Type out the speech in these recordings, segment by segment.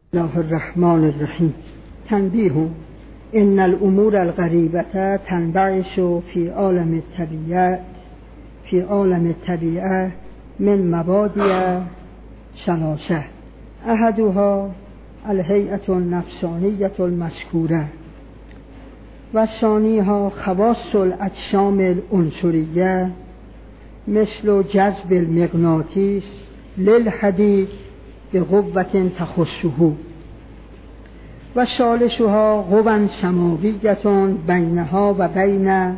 الله الرحمن الرحیم. تنبیه: ان الامور الغریبة تنبعث فی عالم الطبیعه من مبادئ ثلاثه، احدها الهیئة النفسانیة المذکوره و ثانیها خواص الاجسام العنصریه مثل جذب المغناطیس للحدید بقوة تخصه، و ثالثها قوى سماویة بینها و بین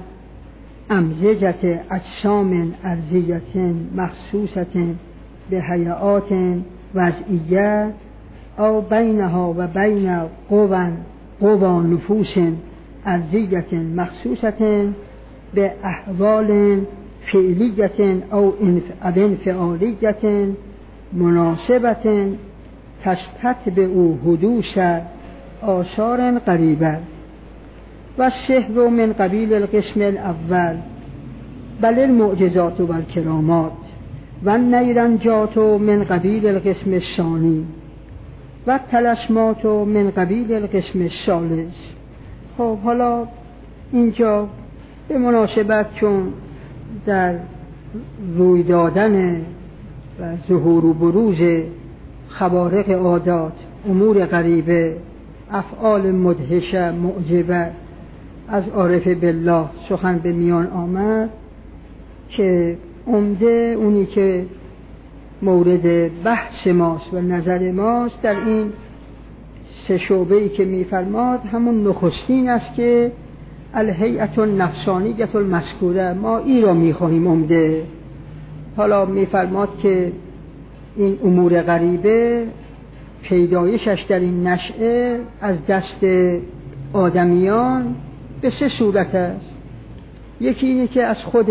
امزجة اجسام ارضیة مخصوصة بهیئات وضعیه او بینها و بین قوى نفوس ارضیة مخصوصة باحوال فعلیة او انفعالیة مناسبة تستتبع حدوث آثار قریبه. و السحر من قبیل القسم الاول بل المعجزات و الکرامات، و النیرنجات من قبیل القسم الثانی، و الطلسمات من قبیل القسم الثالث. خب حالا اینجا به مناسبت چون در روی دادن و ظهور و بروز خوارق عادات، امور غریبه، افعال مدهشه معجبه از عارف بالله سخن به میان آمد که عمده اونی که مورد بحث ماست و نظر ماست در این سه شعبه‌ای که می‌فرماد همون نخستین است که الهیئة النفسانیة المذکوره، ما این را می‌خواهیم عمده. حالا می‌فرماد که این امور غریبه پیدایشش در این نشأه از دست آدمیان به سه صورت است. یکی اینه که از خود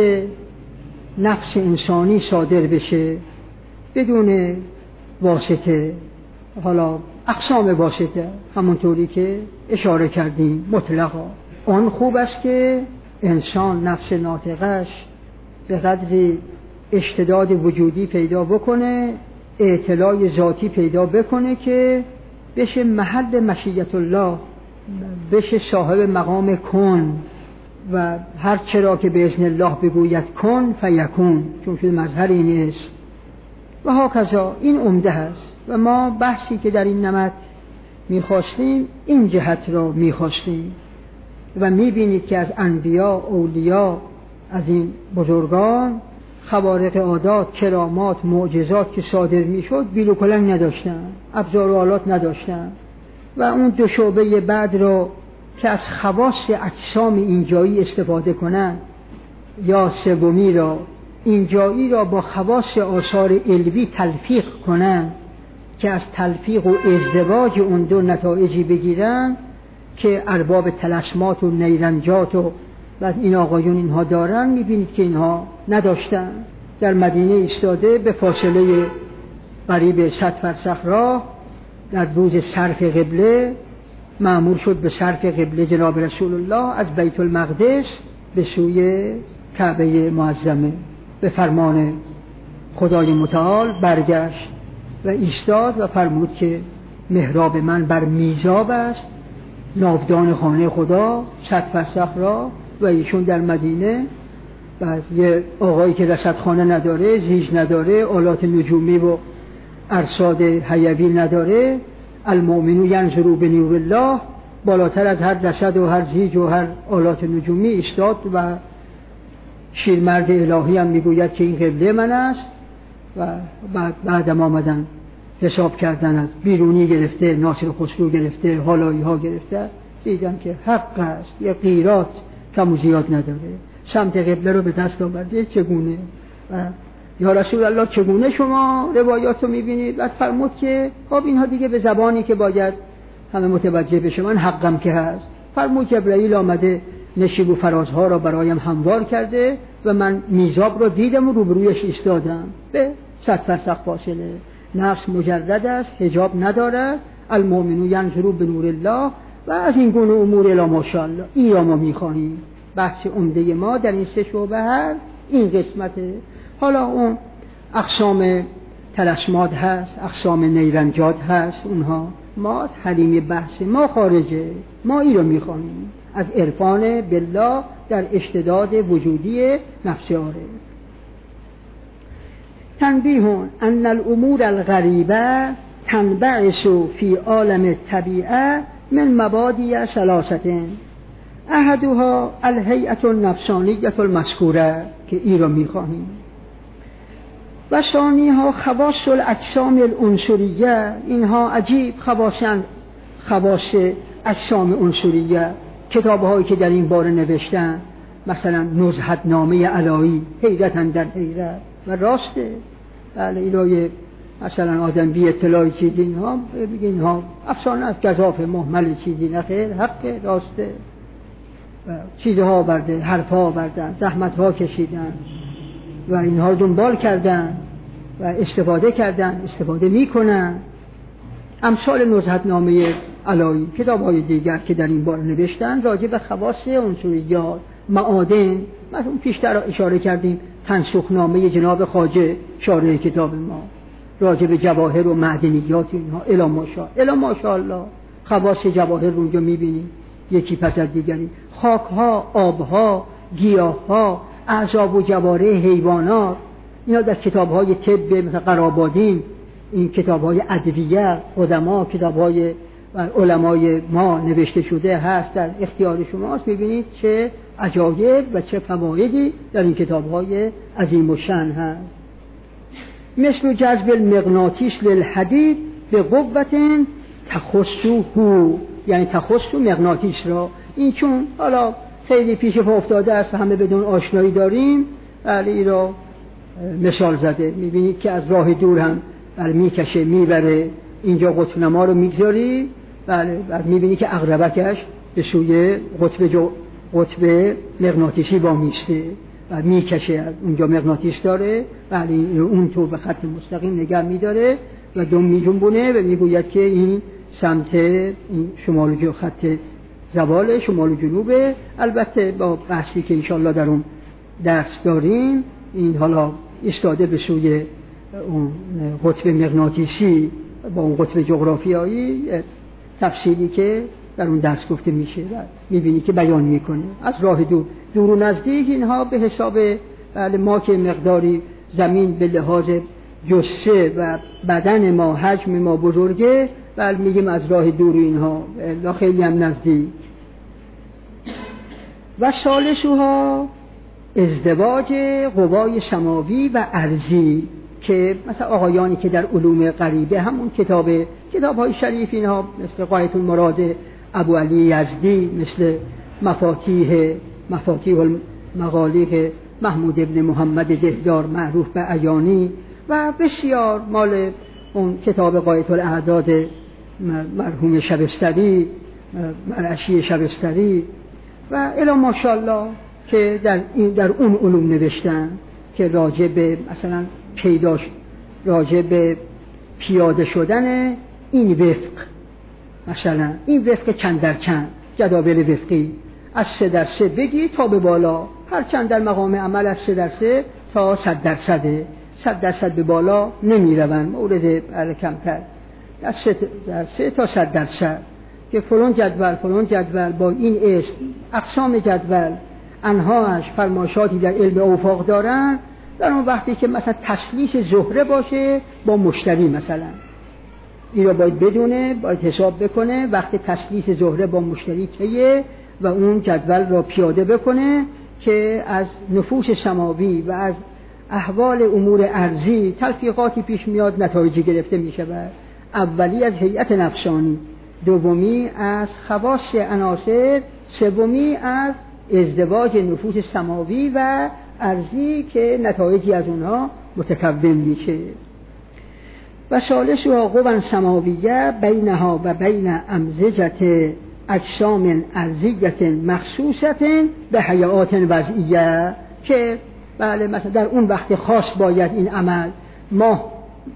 نفس انسانی صادر بشه بدون واسطه، حالا اقسام واسطه همونطوری که اشاره کردیم مطلقا. آن خوب است که انسان نفس ناطقش به قدری اشتداد وجودی پیدا بکنه، اطلاع ذاتی پیدا بکنه که بشه محل مشیت الله، بشه صاحب مقام کن و هر چرا که به اذن الله بگوید کن فیکون، چون شده مظهر این است. و هاکذا این عمده هست و ما بحثی که در این نمط میخواستیم این جهت را میخواستیم و میبینید که از انبیا، اولیا، از این بزرگان خوارق عادات، کرامات، معجزات که صادر میشد بیل و کلنگ نداشتن، ابزار و آلات نداشتن. و اون دو شعبه بعد را که از خواص اجسام اینجایی استفاده کنن، یا سومی را اینجایی را با خواص آثار علوی تلفیق کنن که از تلفیق و ازدواج اون دو نتایجی بگیرن که ارباب طلسمات و نیرنجات و بعد این آقایون اینها دارن، میبینید که اینها نداشتن. در مدینه ایستاده به فاصله قریب 100 فرسخ راه در روز صرف قبله مأمور شد به صرف قبله جناب رسول الله از بیت المقدس به سوی کعبه معظمه. به فرمان خدای متعال برگشت و ایستاد و فرمود که محراب من بر میزاب است، ناودان خانه خدا 100 فرسخ راه. و ایشون در مدینه بعد یه آقایی که رصدخانه نداره، زیج نداره، آلات نجومی و ارصاد حیوی نداره، المؤمنون ینظروا بنور الله، بالاتر از هر رصد و هر زیج و هر آلات نجومی ایستاد و شیرمرد الهی هم میگوید که این قبله من است. و بعدم آمدن حساب کردن از بیرونی گرفته، ناصر خسرو گرفته، حالایی ها گرفته، دیدن که حق است، یه قیرات کم و زیاد نداره، سمت قبله رو به دست آورده. چگونه؟ یا رسول الله چگونه شما روایات رو میبینید؟ بعد فرمود که خب اینها دیگه به زبانی که باید همه متوجه بشه، من حقم که هست. فرمود جبرائیل آمده نشیب و فرازها را برایم هموار کرده و من میزاب را دیدم و روبرویش ایستادم به 100 فرسخ فاصله. نفس مجرد است، حجاب ندارد، المؤمنون ینظروا بنور الله و از این گونه امور الا ماشاءالله. این را ما میخواهیم. بحث عمده ما در این سه شعبه هست این قسمته. حالا اون اقسام تلسمات هست، اقسام نیرنجات هست، اونها ما حریم بحث ما خارجه، ما این رو میخوانیم از عرفان بالله در اشتداد وجودی نفس عارف. تنبیه ان الامور الغریبه تنبعث فی عالم الطبیعه من مبادی ثلاثه، احدها الهیئة النفسانیة المذکوره که این را میخواهیم، و ثانیها خواص الاجسام العنصریه، اینها عجیب خواص اجسام عنصریه، کتاب هایی که در این باره نوشتن، مثلا نزهت نامه علایی، حیرت در حیرت، و راسته. بله ایلای مثلا آدم بی اطلاعی چیزی اینها افسانه است، گزاف محمل چیزی نخیر، حق راسته. چیزها برده، حرفها بردن، زحمتها کشیدن و اینها رو دنبال کردن و استفاده کردن، استفاده میکنن. امثال نزهت نامه علایی، کتاب های دیگر که در این باره نوشتن راجع به خواص عنصریات، معادن، مثلا پیشتر اشاره کردیم تنسخ نامه جناب خواجه شارح کتاب ما راجع به جواهر و معدنیات اینها، الا ماشاءالله خواص جواهر رو اونجا میبینیم یکی پس از دیگری، خاکها، آبها، گیاهها، اعضاب و جوارح حیوانات، اینا در کتاب‌های طب مثل قرابادین، این کتاب‌های ادویه قدما، کتاب‌های علمای ما نوشته شده هست، در اختیار شماست. می‌بینید چه عجایب و چه فوایدی در این کتاب‌های عظیم الشأن هست. مثل جذب المغناطیس للحدید به قوت تخصه، یعنی تخص مغناطیس را، این چون حالا خیلی پیش پا افتاده است و همه بدون آشنایی داریم، بله این را مثال زده. میبینید که از راه دور هم بله میکشه میبره، اینجا قطب نما رو میگذاری، بله بعد میبینی که عقربکش به سوی قطب مغناطیسی با میسته و میکشه، اونجا مغناطیس داره، بله اون تو به خط مستقیم نگه میداره و دم میجنبونه و میگوید که این سمت این شمال و خط زوال شمال و جنوبه. البته با بحثی که انشاءالله در اون درس داریم، این حالا استاده به سوی اون قطب مغناطیسی با اون قطب جغرافیایی، تفصیلی که در اون درس گفته میشه و میبینی که بیان میکنه از راه دور و نزدیک. اینها به حساب بله ما که مقداری زمین به لحاظ جثه و بدن ما، حجم ما بزرگه، بله میگیم از راه دور اینها خیلی هم نزدیک. و ثالثها ازدواج قوای سماوی و ارضی، که مثلا آقایانی که در علوم غریبه همون کتاب‌های شریف اینها مثل غایة المراد ابو علی یزدی، مثل مفاتیح المغالق محمود ابن محمد دهدار معروف به عیانی و بسیار مال اون کتاب غایة الاعداد مرحوم شبستری، مرعشی شبستری و الی ماشاءالله که در اون علوم نوشتن که راجع به مثلا راجع به پیاده شدن این وفق، مثلا این وفق چند در چند، جداول وفقی از 3 در 3 بگی تا به بالا، هر چند در مقام عمل از 3 در 3 تا 100%، 100% به بالا نمی روند، مورد کمتر از 3 در 3 تا 100%، که فلان جدول با این اسم، اقسام جدول انهاش فرمایشاتی در علم اوفاق دارن. در اون وقتی که مثلا تسلیس زهره باشه با مشتری، مثلا این رو باید بدونه، باید حساب بکنه وقتی تسلیس زهره با مشتری کیه و اون جدول را پیاده بکنه که از نفوس سماوی و از احوال امور ارضی تلفیقاتی پیش میاد، نتایجی گرفته می شود. اولی از هیئت نفسانی، دومی از خواص عناصر، سومی از ازدواج نفوس سماوی و ارضی که نتایجی از اونها متکون میشه. و ثالثها قوا سماویه بینها و بین امزجه اجسام ارضیه مخصوصه به حیات وضعیه، که بله مثلا در اون وقت خاص باید این عمل ماه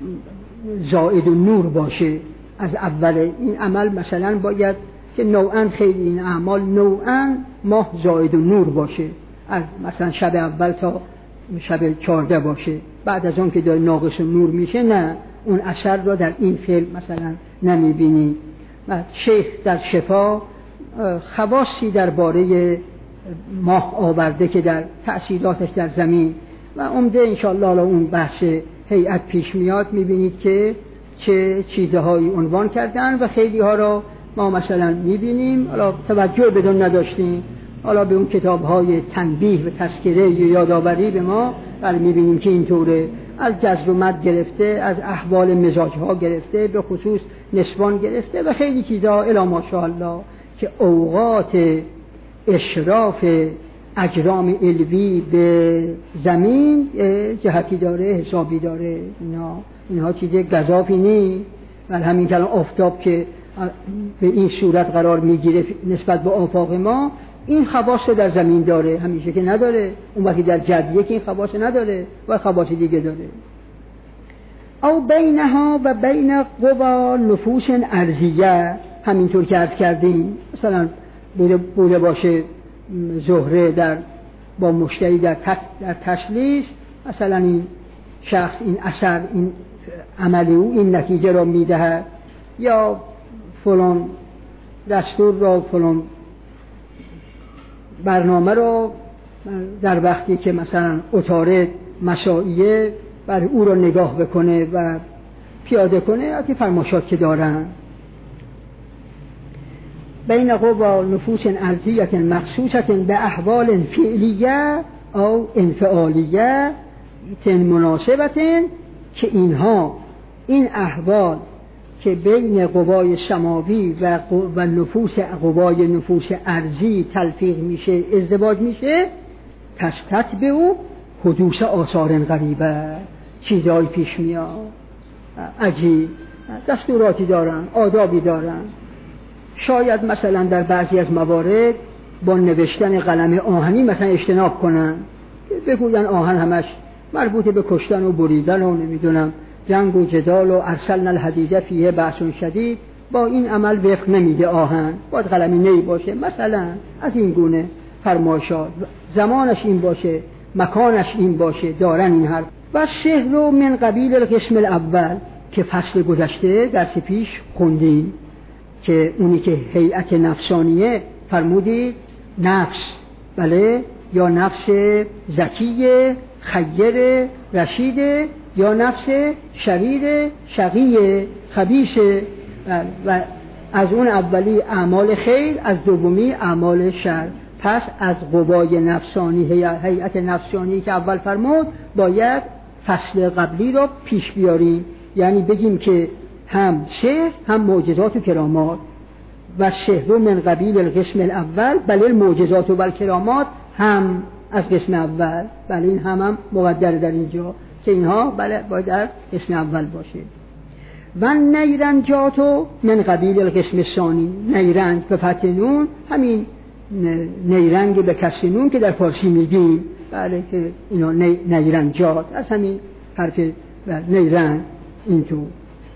زائد و نور باشه. از اول این عمل مثلا باید که نوعاً خیلی این اعمال نوعاً ماه زائد و نور باشه، از مثلا شب اول تا شب 14 باشه، بعد از اون که داره ناقص نور میشه نه، اون اثر را در این فیلم مثلا نمیبینی. و شیخ در شفا خواصی درباره ماه آورده که در تأثیراتش در زمین و عمده انشاءالله اون بحث هیئت پیش میاد، میبینید که چه چیزهایی عنوان کردن و خیلی ها را ما مثلا میبینیم حالا توجه بدون نداشتیم، حالا به اون کتاب‌های تنبیه و تذکره یا یادآوری به ما میبینیم که اینطوره، از جذب و مد گرفته، از احوال مزاج‌ها گرفته، به خصوص نسبان گرفته و خیلی چیزها الی ماشاءالله که اوقات اشراف اجرام علوی به زمین جهتی داره، حسابی داره. اینها چیز گزافی نیست. و همین که آفتاب که به این صورت قرار میگیره نسبت به آفاق ما، این خواص در زمین داره، همیشه که نداره. اون وقتی در جدیه که این خواص نداره و خواص دیگه داره. او بینها و بین قوا نفوس ارضیه، همینطور که عرض کردیم مثلا بوده باشه زهره با مشتری در تسلیس، مثلا این شخص این اثر این عمل او این نتیجه را میدهد، یا فلان دستور را فلان برنامه را در وقتی که مثلا اتاره مسائیه برای او را نگاه بکنه و پیاده کنه، از این فرماشات که دارن. بین قوا نفوس ارضیه مخصوصه به احوال فعلیه او انفعالیه مناسبه، که این احوال که بین قوای سماوی و قوای نفوس ارضی تلفیق میشه، ازدواج میشه، تستتبع او حدوث آثار غریبه، چیزهایی پیش میاد عجیب، دستوراتی دارن، آدابی دارن. شاید مثلا در بعضی از موارد با نوشتن قلم آهنی مثلا اجتناب کنن، بگوین آهن همش مربوط به کشتن و بریدن و نمیدونم جنگ و جدال و ارسلنا الحدید فیه بأس شدید، با این عمل وفق نمیده آهن، باید قلمی نی باشه مثلا. از این گونه فرمایشات، زمانش این باشه، مکانش این باشه، دارن این حرف. و سحر من قبیل القسم الاول که فصل گذشته درس پیش خوندیم، که اونی که هیئت نفسانیه فرمودید نفس، بله، یا نفس ذکیه خیر رشیده، یا نفس شریر شقیه خبیثه، و از اون اولی اعمال خیر، از دومی اعمال شر. پس از قوای نفسانی، هیئت نفسانی که اول فرمود، باید فصل قبلی رو پیش بیاریم، یعنی بگیم که هم سحر هم معجزات و کرامات. و سحر من قبیل القسم الاول، بله المعجزات و الکرامات هم از قسم اول، بله این هم مقدر در اینجا که اینها بله باید از قسم اول باشه. و نیرنجات من قبیل القسم الثانی، نیرنج به فتح نون، همین نیرنگ به کسر نون که در فارسی میگیم، بله که اینا نیرنجات از همین حرف نیرنج اینطور.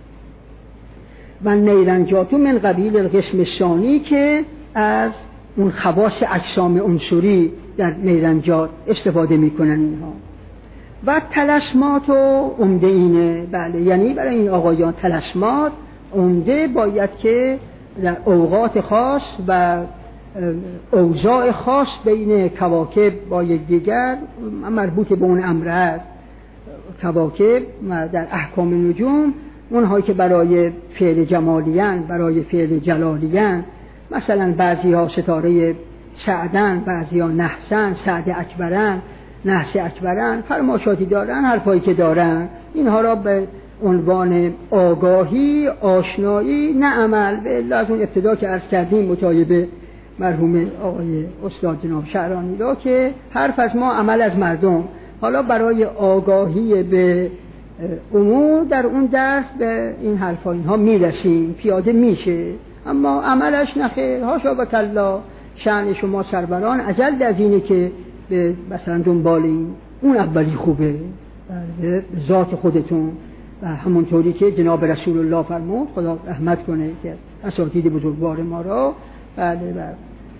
و نیرنجات من قبیل القسم الثانی که از اون خواص اجسام عنصری در نیرنجات استفاده میکنن اینها. و تلسمات و عمده اینه، بله، یعنی برای این آقایان تلسمات عمده باید که در اوقات خاص و اوضاع خاص بین کواکب با یکدیگر مربوط به اون امر است. کواکب در احکام نجوم اونهایی که برای فعل جمالیان، برای فعل جلالیان، مثلا بعضی ها ستاره سعدن، بعضی ها نحسن، سعد اکبرن، نحس اکبرن، فرماشاتی دارن، حرفایی که دارن، اینها را به عنوان آگاهی، آشنایی، نه عمل. به از اون ابتدا که عرض کردیم مطالبه مرحوم آقای استاد جناب شعرانی را که حرف از ما، عمل از مردم. حالا برای آگاهی به امور در اون درس به این حرفا اینها میرسیم، پیاده میشه، اما عملش نخیر، هاشا و کلا. شأن شما سروران عجل از اینه که به مثلا دنبال این اون اولی خوبه، ذات خودتون. و همونطوری که جناب رسول الله فرمود، خدا رحمت کنه که اساتید بزرگوار ما را، بله،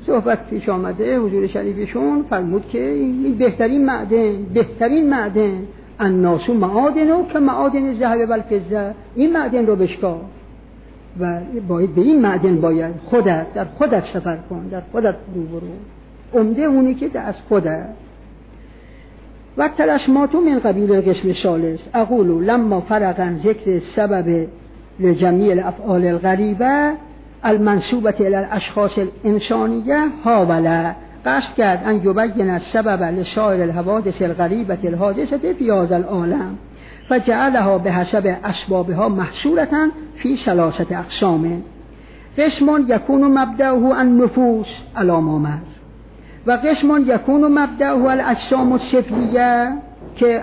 صحبت پیش آمده حضور شریفشون فرمود که این بهترین معدن الناس معادن که معادن ذهب و الفضه، این معدن رو بشکاف و باید به این معدن باید در خودت سفر کن، در خودت برو. عمده اونی که از خودت. و تلسمات من قبیل القسم الثالث اقول لما فرغ ذکر سبب لجمیع الافعال الغریبه المنسوبه الى الاشخاص الانسانیه حاول قصد کرد ان یبین السبب لسائر الحوادث الغریبه الحادثه فی هذا العالم فجعلها بحسب اسبابها محصورة فی ثلاثه اقسام. قسم یکون مبدأه النفوس علی ما مر، و قسم یکون مبدأه الاجسام السفلیه که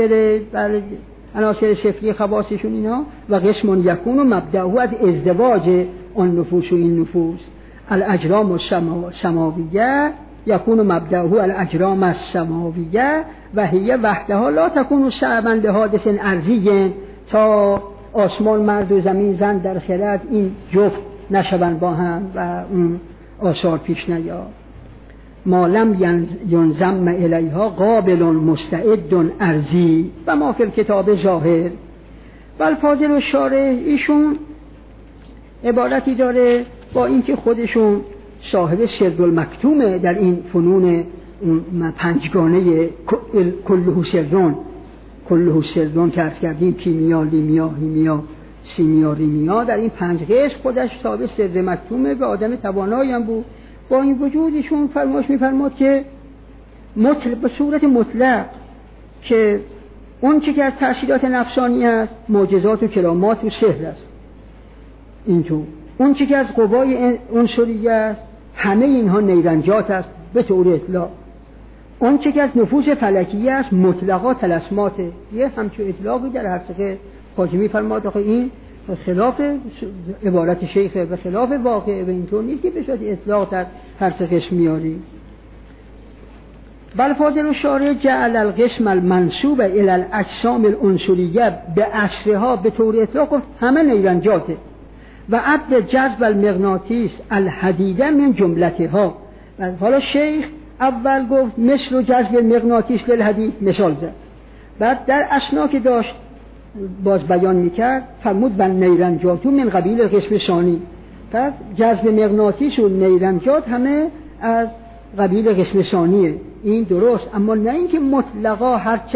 عناصر سفلی خواصشون اینا، و قسم یکون مبدأه از ازدواج آن نفوس و این نفوس. الاجرام السماویه یکون مبدأه الاجرام السماویه و هی وحدها لا تکون صعبا لحادث ارضی، تا آسمان مرد و زمین زن در خلقت این جفت نشون با هم و اون آثار پیش نیاد. ما لم ینضم الیها قابل مستعد ارضی و ما فی الکتاب ظاهر. و الفاضل الشارح ایشون عبارتی داره با اینکه خودشون صاحب سردالمکتومه در این فنون پنجگانه کله سردون که عرض کردیم، کیمیا، لیمیا، هیمیا، سیمیا، ریمیا، در این 5 قسم خودش صاحب سر مکتومه و آدم توانایی هم بود. با این وجود ایشون فرمایش می‌فرماد که به صورت مطلق که اون چی که از تأثیرات نفسانی است معجزات و کرامات و سحر است، اینطور اون چی که از قوای عنصریه است همه اینها نیرنجات است به طور اطلاق. اون چی که از نفوس فلکیه است مطلقا طلسماته. یه همچون اطلاقی در هر سقه خواجه می‌فرماد آخه این خلاف عبارت شیخه و خلاف واقعه و اینطور نیست که بشود اطلاق در هر سه قسم میاری. بل فاضل الشارع جعل القسم المنسوب الى الاجسام العنصریه به اصلها به طور اطلاق همه نیرنجاته و عد جذب المغناطیس الحدیده من جملتها. و حالا شیخ اول گفت مثل جذب المغناطیس للحدید مثال زد، بعد در اثنا که داشت باز بیان میکرد فرمود بل نیرنجات من قبیل قسم ثانی. پس جذب مغناطیس و نیرنجات همه از قبیل قسم ثانیه. این درست، اما نه اینکه مطلقا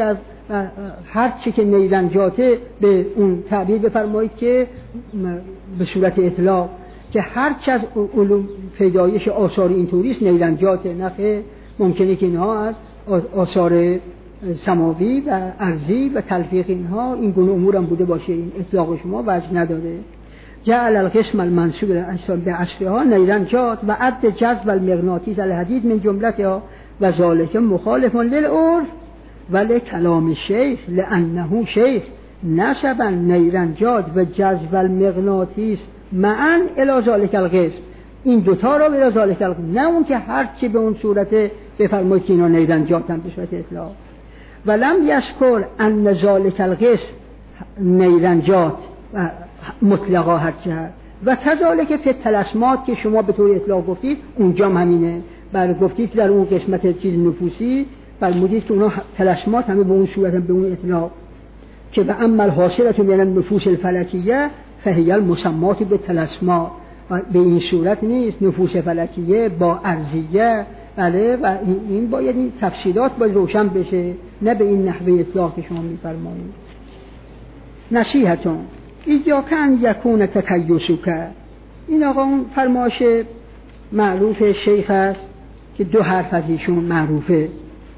هر چی که نیرنجاته به اون تعبیر بفرمایید که به صورت اطلاق که هر چی از علوم پیدایش آثار اینطوری است نیرنجاته. نه، ممکنه که اینها از آثار سماوی و ارضی و تلفیق اینها این گونه امور هم بوده باشه. این اطلاق شما وجه نداره. جعل القسم المنسوب به اصلها نیرنجات و عد جذب المغناطیس الحدید من جملتها و ذالک مخالف للعرف ولی کلام شیخ لانه شیخ نسب نیرنجات و جذب المغناطیس معا الی ذالک القسم. این دوتا را به ذالک القسم، نه اون که هر چی به اون صورت بفرمایید که اینا نیرنجات هم به صورت اطلاق. ولم یذکر ان ذالک القسم نیرنجات مطلقا هر جهت و کذالک فی الطلسمات که شما به طور اطلاق گفتید اونجا همینه. بعد گفتید در اون قسمت چیز نفوسی فرمودید که اونها طلسمات همه به اون صورت هم به اون اطلاق که به عمل حاصلت من النفوس الفلکیه فهی المسمات به طلسمات. به این صورت نیست نفوس فلکیه با ارضیه. بله، و این باید این تفصیلات باید روشن بشه، نه به این نحوه اطلاق که شما می‌فرمایید. نصیحتون ایاک ان یکون تکیسک. این آقا اون فرمایش معروف شیخ است که 2 حرف از ایشون معروفه،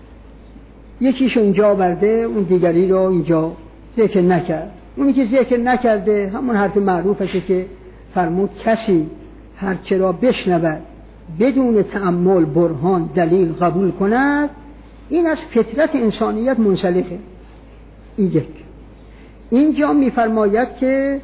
یکیش اونجا برده اون دیگری رو اینجا ذکر نکرد. اونی که ذکر نکرده همون حرف معروفشه که فرمود کسی هر چه را بشنود بدون تأمل برهان دلیل قبول کند این از فطرت انسانیت منسلخه. این یک. اینجا میفرماید که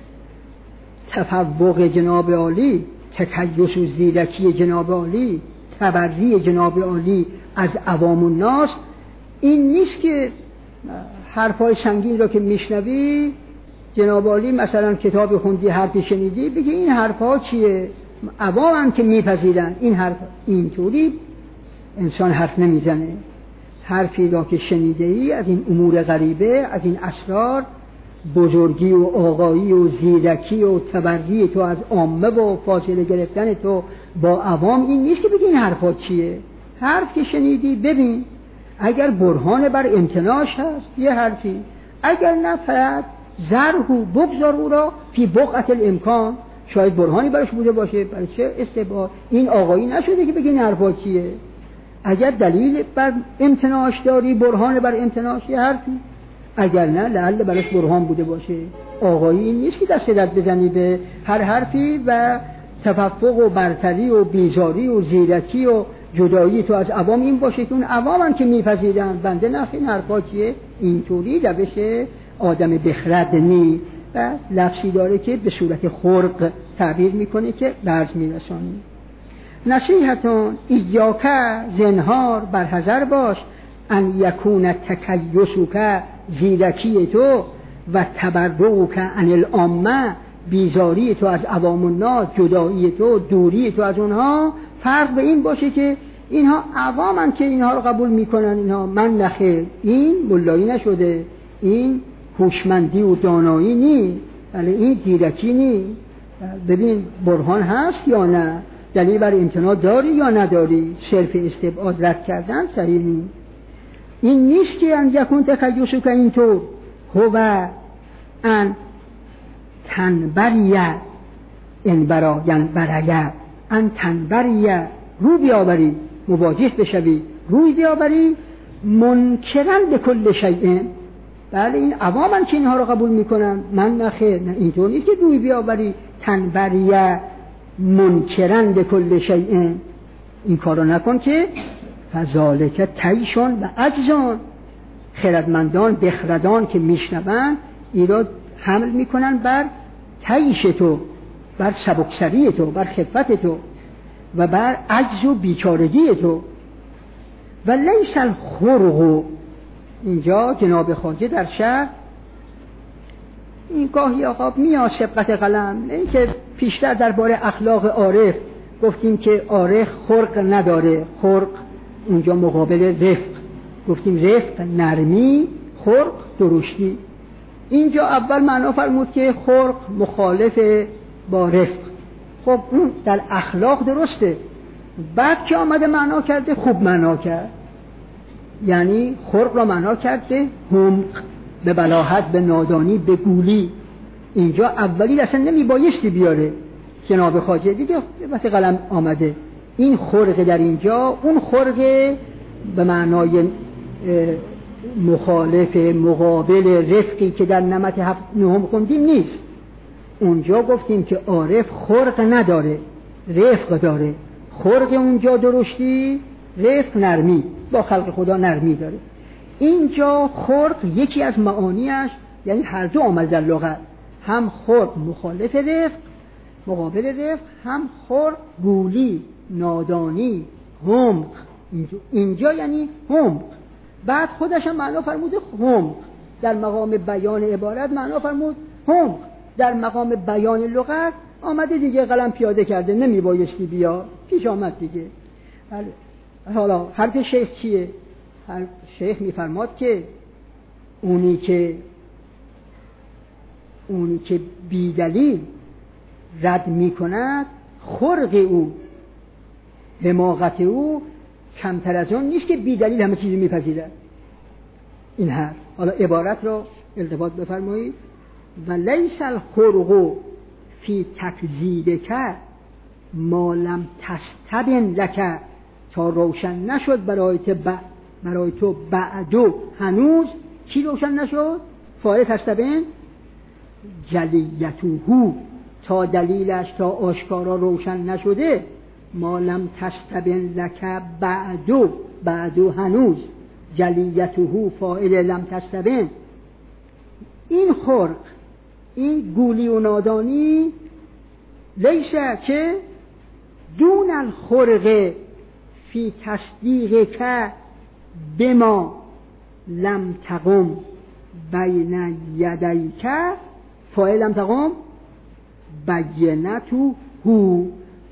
تفوق جناب عالی، تکیس و زیرکی جناب عالی، تبری جناب عالی از عوام الناس این نیست که حرفای سنگین را که میشنوی جناب عالی مثلا کتاب خوندی حرفی شنیدی بگی این حرفا چیه، عوام هم که میپذیرن این حرف اینطوری، انسان حرف نمیزنه. حرفی را که شنیده ای از این امور غریبه، از این اسرار، بزرگی و آقایی و زیرکی و تبری تو از عامه و فاصله گرفتن تو با عوام، این نیست که بگی این حرفا چیه. حرف که شنیدی ببین، اگر برهان بر امتناعش هست یه حرفی، اگر نه فقط زرهو بگذار او را فی بقعة الامکان، شاید برهانی برش بوده باشه. برای چه استبعاد؟ این آقایی نشده که بگی این حرفا چیه. اگر دلیل بر امتناعش داری، برهان بر امتناعش یه حرفی، اگر نه لعل برش برهان بوده باشه. آقایی این نیست که دست رد بزنی به هر حرفی و تفوق و برتری و بیزاری و زیرکی و جدایی تو از عوام این باشه که اون عوام هم که میپذیرن بنده نخی این حرفا چیه. اینطوری روش آدم بخرد نی و لفظی داره که به صورت خرق تعبیر میکنه که برز میرسانی. نصیحتون ایاک، زنهار بر حذر باش، ان یکون تکیسک، زیرکی تو، و تبرؤک عن العامه، بیزاری تو از عوام الناس، جدایی تو، دوری تو از اونها، فرق به این باشه که اینها عوامن که اینها رو قبول میکنن، اینها من نخیر. این ملایی نشده، این هوشمندی و دانایی نی، ولی این زیرکی نی. ببین برهان هست یا نه، دلیل بر امتناع داری یا نداری، صرف استبعاد رد کردن صحیح نی. این نیست که ان یکون تکیسک اینطور هو ان تنبریه انبرا یعنی برایه، ان تنبریه رو بیاوری، مواجه بشوی، روی بیاوری، منکرن به کل شیء. بله این عوامن که اینها رو قبول میکنن، من نخیر. نه اینطور نیست که روی بیاوری تنبریه منکرن به کل شیء، این کارو نکن که فذالک تیشون و عجزان. خردمندان بخردان که میشنون این را حمل میکنن بر تیش تو، بر سبکسری تو، بر خفت تو و بر عجز و بیچارگی تو. و لیس الخرق، اینجا جناب خواجه در شعر این گاهی آقا میاد سبقت قلم، این که پیشتر درباره اخلاق عارف گفتیم که عارف خرق نداره، خرق اونجا مقابل رفق، گفتیم رفق نرمی، خرق درشتی. اینجا اول معنا فرمود که خرق مخالف با رفق. خب اون در اخلاق درسته، بعد که آمده معنا کرده خوب معنا کرد، یعنی خرق را معنا کرده حمق، به بلاهت، به نادانی، به گولی. اینجا اولی اصلا نمی بایستی بیاره جناب خواجه، دیگه وقتی قلم آمده این خرق در اینجا، اون خرق به معنای مخالف مقابل رفقی که در نمط 7 9 خوندیم نیست. اونجا گفتیم که عارف خرق نداره، رفق داره. خرق اونجا درشتی، رفق نرمی، با خلق خدا نرمی داره. اینجا خرق یکی از معانیش یعنی هر دو آمد در لغت، هم خرق مخالف رفق مقابل رفق، هم خرق گولی، نادانی، حمق. اینجا یعنی حمق. بعد خودش هم معنا فرموده حمق، در مقام بیان عبارت معنا فرمود حمق، در مقام بیان لغت آمده دیگه قلم پیاده کرده، نمی بایستی بیا، پیش آمد دیگه. حالا حرف شیخ چیه؟ شیخ میفرماد که اونی که بیدلیل رد میکند، خرق او، حماقت او کمتر از اون نیست که بیدلیل همه چیزی میپذیرد. این حرف حالا عبارت رو التفات بفرمایید. و لیس الخرق فی تکذیبک ما لم تستبن لک، تا روشن نشد برای تو بعدو هنوز. چی روشن نشد؟ فاعل تستبن جلیته، تا دلیلش تا آشکارا روشن نشده. ما لم تستبن لک بعدو هنوز، جلیته فاعل لم تستبن. این خرق، این گولی و نادانی، لیسه که دون الخرق فی تصدیق که بما لم تقم بین یدیک، فاعل لم تقم بینته،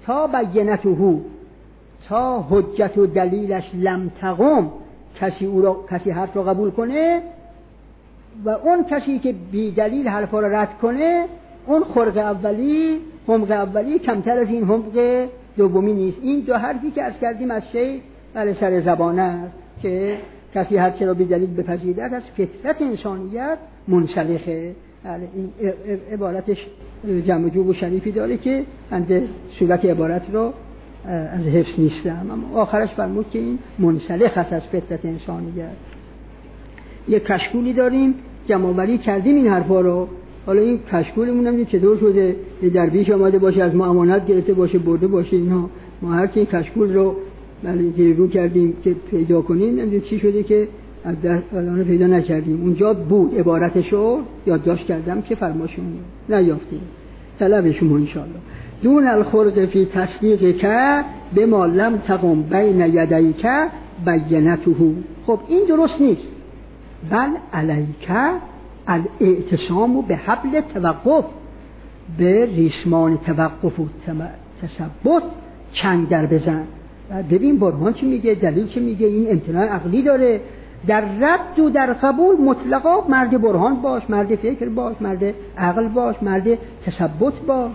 تا بینته، تا حجت و دلیلش لم تقم، کسی حرف رو قبول کنه و اون کسی که بی دلیل حرفا رو رد کنه، اون خرق اولی، حمق اولی کمتر از این حمق دومی نیست. این دو حرفی که عرض کردیم از شیخ بله سر زبانه است که کسی هر چه را بی دلیل بپذیرد از فطرت انسانیت منسلخه. این عبارتش جمع جوب و شریفی داره که بنده صورت عبارت رو از حفظ نیستم، اما آخرش فرمود که این منسلخ است از فطرت انسانیت. یک کشکولی داریم جمع‌آوری کردیم این حرفا رو، حالا این کشکولمون هم چطور شده درویش آمده باشه از ما امانت گرفته باشه برده باشه اینا، ما هر کی این کشکول رو زیر رو کردیم که پیدا کنیم نمیدونم چی شده که از دست الان پیدا نکردیم. اونجا بود عبارتشو یادداشت کردم که فرماشون نیافتیم. طلبشون انشاءالله. دون الخرق فی تصدیق که به ما لم تقم بین یدیک بینته. خب این درست نیست. بل علیک الاعتصام به حبل توقف، به ریسمان توقف و تثبت چنگ در بزن. ببین برهان چی میگه، دلیل چی میگه، این امتناع عقلی داره. در رد و در قبول مطلقا مرد برهان باش، مرد فکر باش، مرد عقل باش، مرد تثبت باش.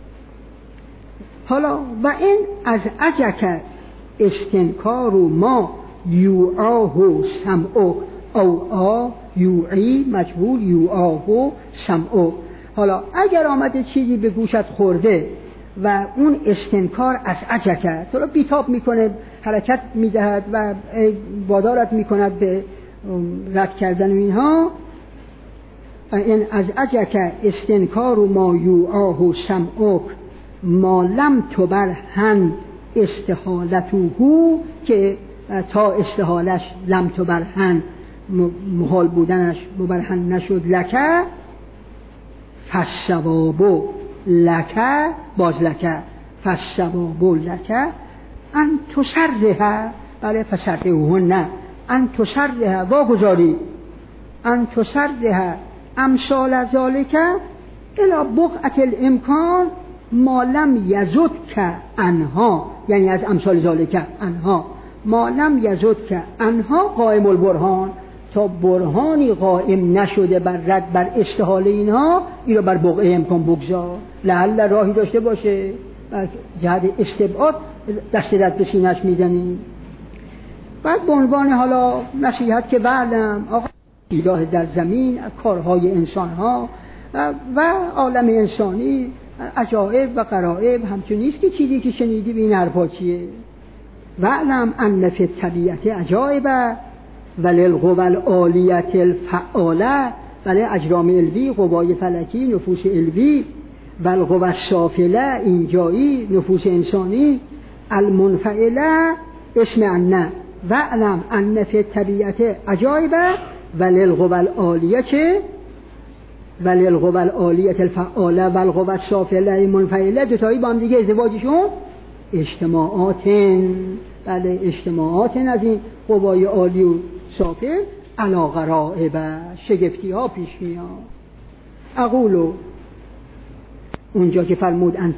حالا و این از اجک استنکار و ما یوعاه سمعک او یوعی مجبور یوعاه سمعک. حالا اگر آمده چیزی به گوشت خورده و اون استنکار از اجک تو رو بیتاب میکنه، حرکت میدهد و وادارت میکند به رد کردن اینها، این از اجک استنکار و ما یوعاه سمعک ما لم تبرهن استحالته، که تا استحالش لم تبرهن محال بودنش مبرهن نشد، لکه فالصواب لکه باز لکه فالصواب لکه ان تسرها، بله فسرهه نه ان تسرها واگذاری، ان تسرها امثال ذالک الی بقعة الامکان ما لم یزدک عنها، یعنی از امثال ذالک عنها ما لم یزدک عنها قائم البرهان، تا برهانی قائم نشده بر رد بر استحاله اینها، این رو بر بقعه امکان بگذار، لعل راهی داشته باشه جهت استبعاد دست رد به سینه‌اش میزنی. بعد به عنوان حالا نصیحت که بعدم آقا ایراه در زمین کارهای انسانها و عالم انسانی عجایب و غرایب همچون نیست که چیزی که شنیدی به این حرفا چیه. وعلم ان فی الطبیعت عجایب وللقوى العالیة الفعاله، ولی اجرام علوی قوای فلکی نفوس علوی، والقوى السافله اینجایی نفوس انسانی، المنفعله اسم ان، وعلم ان فی الطبیعت عجایب وللقوى العالیة الفعاله والقوى السافله منفعله، دوتایی با هم دیگه ازدواجشون اجتماعاتن، بله اجتماعاتن از این قوای عالی و سافل علا غرائب شگفتی ها پیش میاد. اقولو اونجا که فرمود ان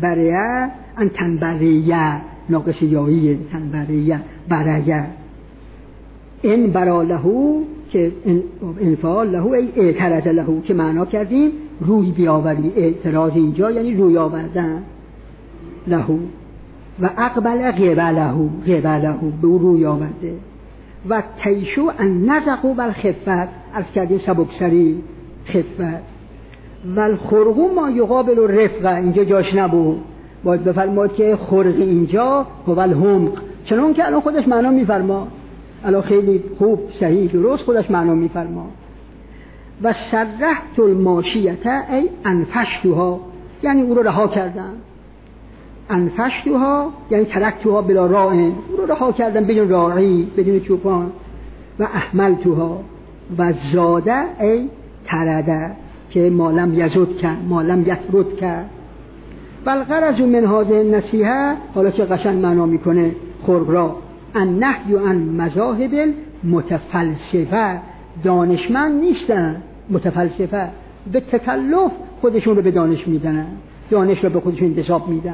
تنبریه ناقص یاییه، تنبریه برایه این برا لهو که انفعال لهو ای اعتراض لهو که معنا کردیم روی بیاوری، اعتراض اینجا یعنی روی آوردن لهو، و اقبل قبلهو به او روی آورده، و تیشو ان نزقو بالخفت از کردیم سبکسری خفت، و الخرقو ما یقابل الرفق اینجا جاش نبود، باید بفرماد که خرق اینجا هو الحمق، چنون که الان خودش معنا میفرما، الان خیلی خوب صحیح درست خودش معنا میفرما. و سرحت الماشیت ای انفشتها، یعنی او رو رها کردن، انفشتها یعنی ترکتها بلا راعن، او رو رها کردن بدون راعی بدون چوپان. و احملتها و زاده ای ترده که مالم یزد کن مالم یترد کن. والغرض من هذه النصیحه، حالا چه قشنگ معنا میکنه خرق را، النهی عن مذاهب متفلسفه، دانشمند نیستن متفلسفه، به تکلف خودشون رو به دانش میدن، دانش رو به خودشون انتساب میدن،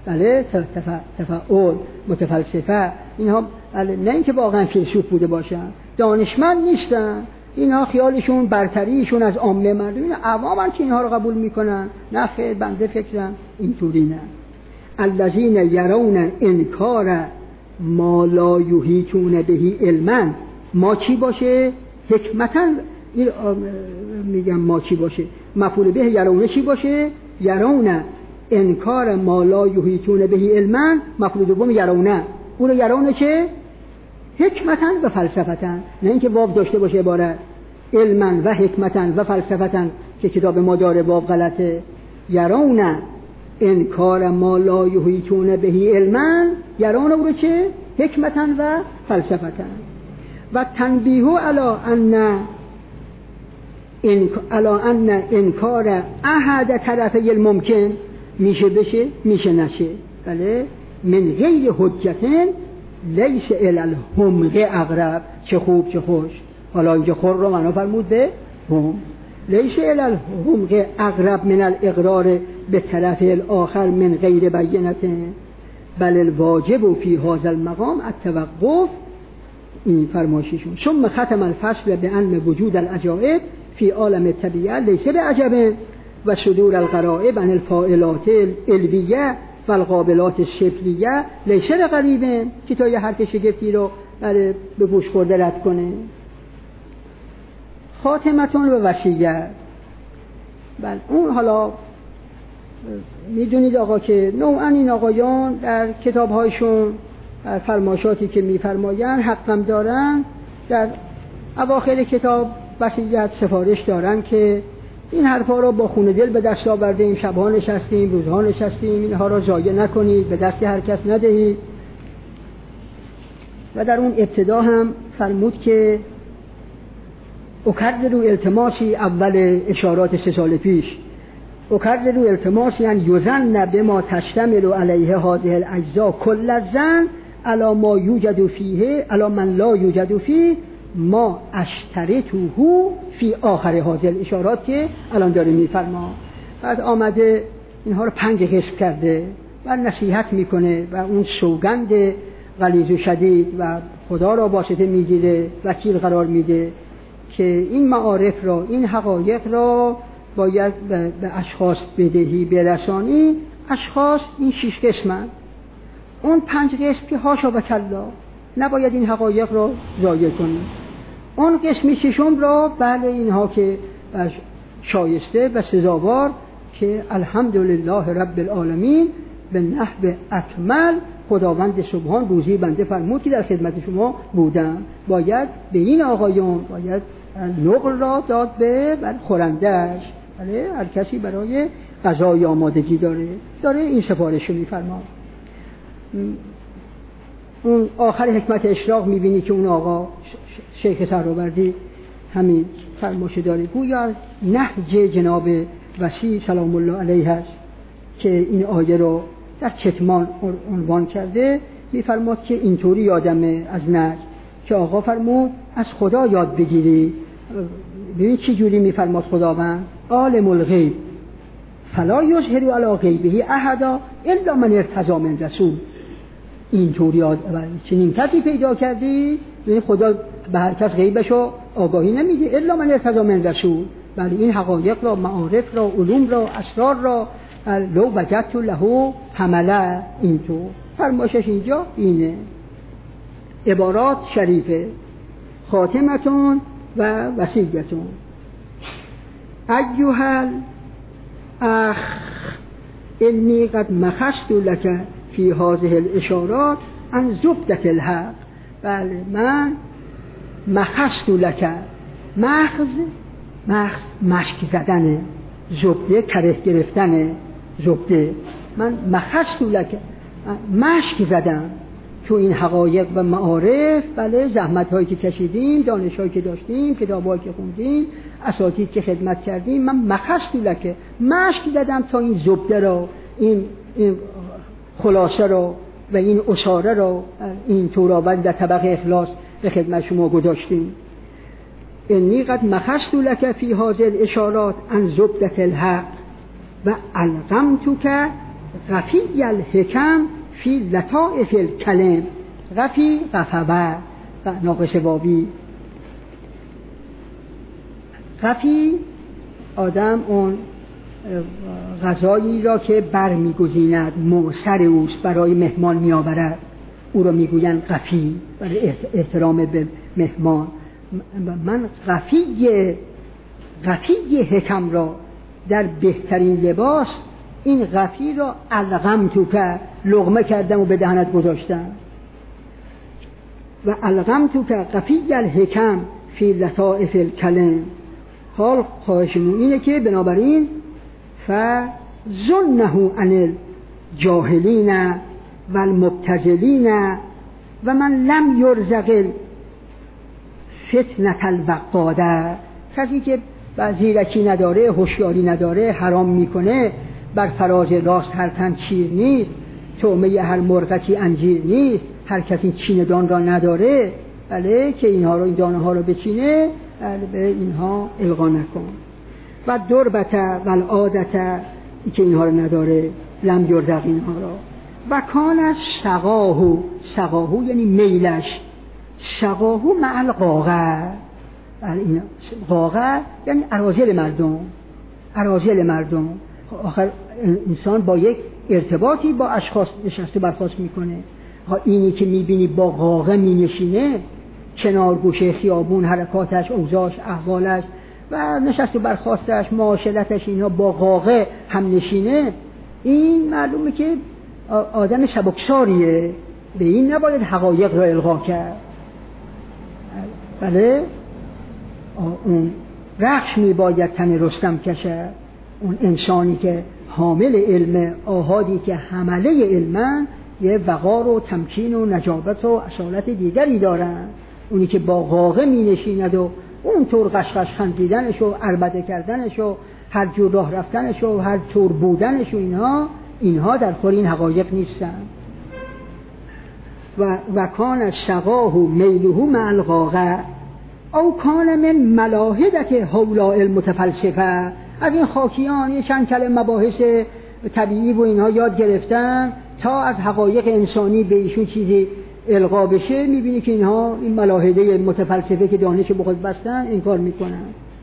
بله تفعول متفلسفه، اینها بله نه اینکه واقعا فیلسوف بوده باشن، دانشمند نیستن، اینها خیالشون برتریشون از عامه مردم، این عوامن که اینها رو قبول میکنن. نه خیر، بنده فکرم اینطوری نه. الذین یرون انکار ما لا یحیطون به علما، ما چی باشه؟ حکمتاً میگم ما چی باشه؟ مفعول به یرونه چی باشه؟ یرون انکار ما لا یحیطون به علما، مفعول دوم یرونه، اون یرونه چه؟ حکمتاً و فلسفتاً، نه اینکه واو داشته باشه عبارت علما و حکمتاً و فلسفتاً که کتاب ما داره واو غلطه. یرون انکار ما لا یحیطون به علما، یرون او چه؟ حکمتاً و فلسفتاً. و تنبیه علی ان انکار احد طرفی الممکن، میشه بشه میشه نشه، بله، من غیر حجتن لیس الی الحمق اقرب. چه خوب چه خوش. حالا اینجا خور رو معنا فرمود به هم، لیس الی الحمق اقرب من الاقرار به طرف الاخر من غیر بینه، بل الواجب فی هذا المقام التوقف. این فرمایششون. ثم ختم الفصل بأن وجود العجائب فی عالم الطبیعه لیس بعجب و صدور الغرائب عن الفاعلات العلویه و القابلات الشکلیه لیس بغریب، که تا یه حرف شگفتی رو به گوش خورده رد کنه. خاتمتون و وصیت. بله اون حالا میدونید آقا که نوعا این آقایان در کتابهایشون فرمایشاتی که میفرمایند حقم دارن، در اواخر کتاب وصیت سفارش دارن که این حرفا رو با خون دل به دست آوردیم، شبها نشستیم، روزها نشستیم، اینها رو ضایع نکنید، به دست هر کس ندهید. و در اون ابتدا هم فرمود که اکرر رو التماسی اول اشارات 3 سال پیش، اکرر رو التماسی یعنی یزن به ما تشتمل علیه هذه الاجزاء کل الزن علی ما یوجد فیه علی من لا یوجد فیه ما اشترطه فی آخر هذه الاشارات که الان داره میفرما. بعد آمده اینها رو 5 قسم کرده و نصیحت میکنه و اون سوگند غلیظ و شدید و خدا را واسطه میگیره، وکیل قرار میده که این معارف را، این حقایق را باید به اشخاص بدهی برسانی. اشخاص این 6 قسمن، اون 5 قسم که حاشا و کلا نباید این حقایق را ضایع کنیم. اون قسم 6 را بله اینها که شایسته و سزاوار که الحمدلله رب العالمین به نحو اکمل خداوند سبحان روزی بنده فرمود که در خدمت شما بودم، باید به این آقایون باید نقل را داد به خورندش. بله هر کسی برای غذای آمادگی داره این سفارش رو میفرما. اون آخر حکمت اشراق میبینی که اون آقا شیخ سهروردی همین فرمایش داره، گویا از نهج جناب وسیع سلام الله علیه هست که این آیه رو در کتمان عنوان کرده. میفرماد که اینطوری یادمه از نهج که آقا فرمود از خدا یاد بگیری. ببین چی جوری میفرماد خداوند، عالم الغیب فلا یظهر علی غیبه احدا الا من ارتضی من رسول. اینطوری چنین کسی پیدا کردی، یعنی خدا به هر کس غیبشو آگاهی نمیده الا من ارتضی من رسول. بله این حقایق را، معارف را، علوم را، اسرار را لو وجدت له حمله. اینطور فرمایشش اینجا اینه. عبارات شریفه. خاتمتون و وصیتون. ایها الاخ انی قد مخست لك فی هذه الاشارات عن زبدة الحق. بله من مخست لك، مشک زدنه، زبده کره گرفتنه، زبده من مخست لك مشک زدم تو این حقایق و معارف. بله زحمت هایی که کشیدیم، دانش هایی که داشتیم، کتاب هایی که خوندیم، اساتید که خدمت کردیم، من مخست لك مشک زدم تا این زبده را، این خلاصه را و این اساره را، این توراوند در طبق اخلاص به خدمت شما گذاشتیم. انی قد مخست لك فی هذه الاشارات عن زبدة الحق و القمتک غفی الحکم فی لطائف الکلم. غفی غفوه و ناقص واوی. غفی آدم اون غذایی را که برمیگزیند معسر اوست برای مهمان میآورد، او را میگویند غفی برای احترام به مهمان. من غفی حکم را در بهترین لباس این غفی را الغمتو که لقمه کردم و به دهنت گذاشتم. و الغمتو که غفی الحکم فی لطائف الکلم. حال خواهشمون اینه که بنابراین فظنه عن الجاهلین و المبتذلین و من لم یرزق فتنة الوقاده. کسی که زیرکی نداره، هوشیاری نداره، حرام میکنه، بر فراز راست هر تن چیر نیست، طعمه هر مرغکی انجیر نیست، هر کسی چیندان را نداره، بله که اینها رو، این دانه ها رو بچینه، بله به اینها القا نکن. و دربته و العادته که اینها رو نداره، لم یرزق اینها را. و کانش سقاهو یعنی میلش، سقاهو مع القاغه. قاغه یعنی اراذل مردم. آخر انسان با یک ارتباطی با اشخاص نشسته برخاست میکنه. اینی که میبینی با قاغه مینشینه کنار گوشه خیابون، حرکاتش، اوضاعش، احوالش و نشست و برخاستش، معاشرتش، اینها با قاغه هم نشینه، این معلومه که آدم سبکساریه. به این نباید حقایق را القا کرد. بله اون رخش میباید تن رستم کشه. اون انسانی که حامل علم، آحادی که حمله علمن، یه وقار و تمکین و نجابت و اصالت دیگری دارن. اونی که با قاغه می نشیند و اونطور قشقش خندیدنش و عربده کردنش و هر جور راه رفتنش و هر طور بودنش و اینها در خور این حقایق نیستن. و کان سقاه میله مع القاغه او کان من ملاحدت هؤلاء المتفلسفه. از این خاکیان یه چند کلمه مباحث طبیعی و اینها یاد گرفتن تا از حقایق انسانی به ایشون چیزی القا بشه. میبینی که اینها این ملاحده متفلسفه که دانش به خود بستن انکار میکنن.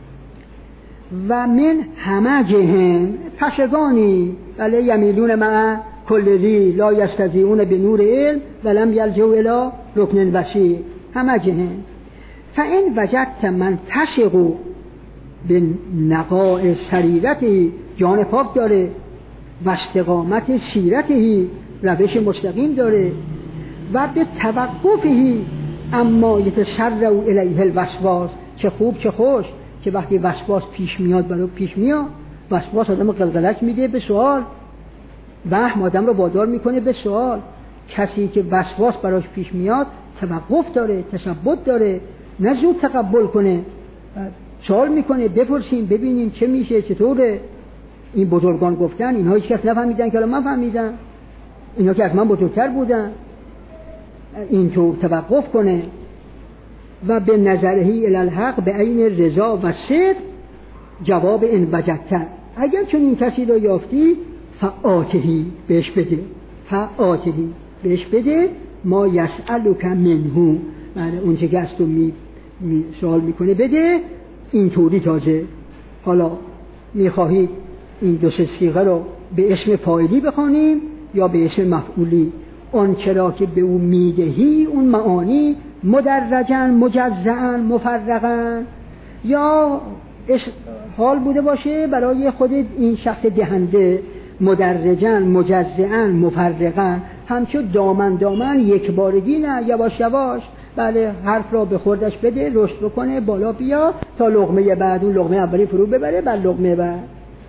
و من همجهم پشگانی بله یمیلون مع کل ذی لا یستطیعون به نور علم ولم یلجؤوا الی رکن وسیع. همجهم فان وجدت من تشق به نقاء سریرتی، جان پاک داره، و استقامت سیرتی، روش مستقیم داره، و به توقفی اما یتسرع الیه الوسواس. چه خوب چه خوش که وقتی وسواس پیش میاد برای پیش میاد. وسواس آدم رو قلقلک میده به سوال، وهم آدم رو وادار میکنه به سوال. کسی که وسواس براش پیش میاد توقف داره، تثبت داره، نه زود تقبل کنه، سوال میکنه، بپرسیم ببینیم چه میشه، چطوره. این بزرگان گفتن، اینها هیچ کس نفهمیدن که الان من فهمیدم، اینها که از من بزرگتر بودن. اینطور توقف کنه. و به نظرهی الی الحق به عین رضا و صدق جواب این وجدت. اگر چون این کسی رو یافتی فآتهی بهش بده، فآتهی بهش بده ما یسألک منهو، معنی اون چه که از تو سوال میکنه بده. اینطوری تازه حالا میخواهید این دو سه صیغه رو به اسم فاعلی بخوانیم یا به اسم مفعولی. اون چرا که به اون میدهی اون معانی مدرجن، مجزعن، مفرقن، یا حال بوده باشه برای خود این شخص دهنده، مدرجن، مجزعن، مفرقن، همچون دامن یک بارگی نه، یواش یواش. بله حرف را به خوردش بده، رشد بکنه، بالا بیا تا لقمه بعد، اون لقمه اولی فرو ببره، بعد لقمه بعد.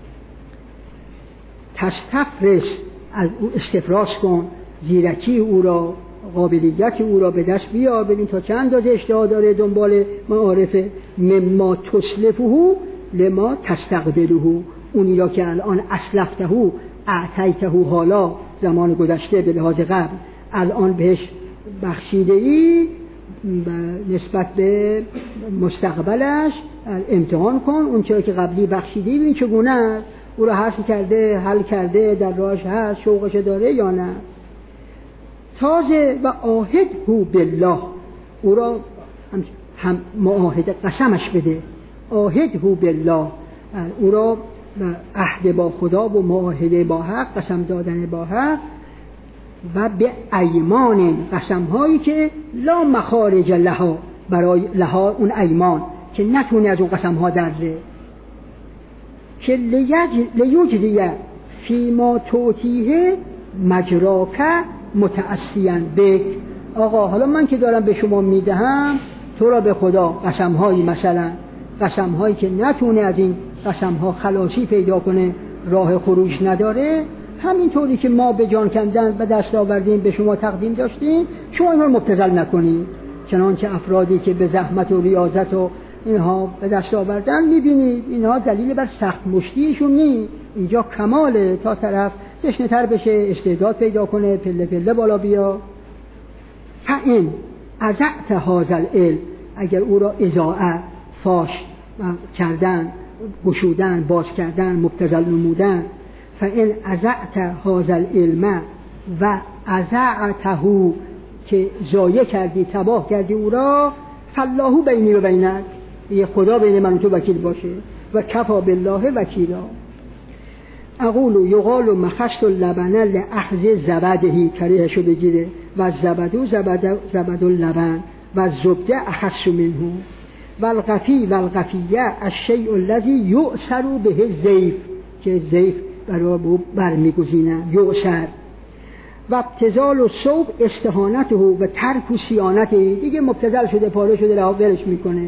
تستفرش، از او استفراش کن، زیرکی او را، قابلیت او را به دست بیار، ببین تا چند اندازه اشتها داره دنبال معارفه. مما تسلفه لما تستقبله، اونی را که الان اسلفته اعطیته حالا زمان گذشته به لحاظ قبل الان بهش بخشیده ای، نسبت به مستقبلش امتحان کن. اون چرا که قبلی بخشیده ای ببین چگونه است. او را حذف کرده، حل کرده، در راهش هست، شوقش داره یا نه. تازه و عاهده بالله، او را هم معاهده قسمش بده، عاهده بالله، او را عهد با خدا و معاهده با حق، قسم دادن با حق، و به ایمان، قسم هایی که لا مخارج لها، برای لها اون ایمان که نتونه از اون قسم ها دره، که لیجری فیما توتیه مجراک متعصیاً بک. آقا حالا من که دارم به شما میدهم، تو را به خدا قسم هایی، مثلا قسم هایی که نتونه از این قسم ها خلاصی پیدا کنه، راه خروج نداره، همینطوری که ما به جان کندن و دست آوردیم به شما تقدیم داشتیم، شما اینها مبتذل نکنید. چنانچه افرادی که به زحمت و ریاضت و اینها به دست آوردن، میبینید اینها دلیل بر سخت مشتیشون نیست، اینجا کماله، تا طرف تشنه‌تر بشه، استعداد پیدا کنه، پله پله بالا بیا. فإن اضعت هذا العلم، اگر او را اضاعه، فاش کردن، گشودن، باز کردن، مبتذل نمودن، فإن اضعت هذا العلم و اضعته، که ضایع کردی، تباه کردی او را، فالله بینی و بینک، یه خدا بین من و تو وکیل باشه، و کفا بالله وکیلا. اقول یقال مخست اللبن لأخذ زبدهی، کریهشو بگیره، و زبدو زبد اللبن و زبده اخص منه، و الغفیه الشیء الذی یؤثر به الزیف، که زیف برمیگزینن، یؤثر. و ابتذال و صوب استهانته و ترک و صیانته، دیگه مبتذل شده، پاره شده، رها ولش میکنه.